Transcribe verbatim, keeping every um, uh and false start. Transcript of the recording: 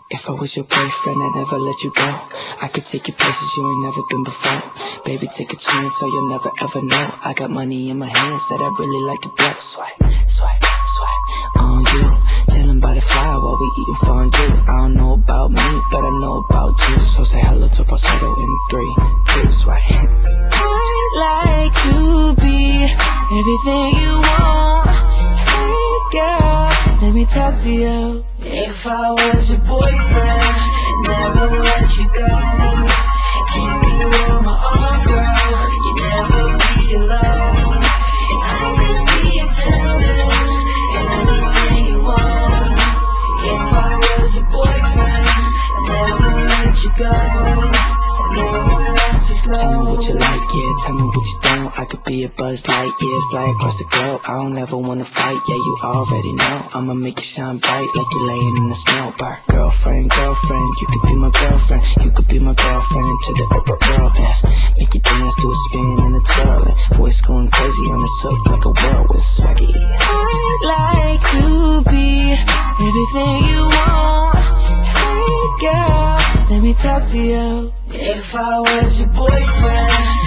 If I was your boyfriend, I'd never let you go. I could take you places you ain't never been before. Baby, take a chance so you'll never ever know. I got money in my hands that I really like to blow. Swipe, swipe, swipe on you. Chillin' by the fire while we eating fondue. I don't know about me, but I know about you. So say hello to falsetto in three, two, swipe. I'd like to be everything you want. Hey girl, let me talk to you. If I was your boyfriend, never let you go. Keep you on my arm, girl. You never be alone. I could be a gentleman, anything you want. If I was your boyfriend, never let you go. Never let you go. Tell me what you like, yeah. Tell me what you don't. I could be a Buzz Light, yeah. Fly across the globe. I don't ever wanna fight, yeah. You already know. I'ma make you shine bright like you're laying in the snow. Bar. Girlfriend, girlfriend, you could be my girlfriend. You could be my girlfriend to the upper whirlwind. Make you dance to a spin and a twirling. Voice going crazy on this hook like a whirlwind. Swaggy. I'd like to be everything you want. Hey girl, let me talk to you. If I was your boyfriend,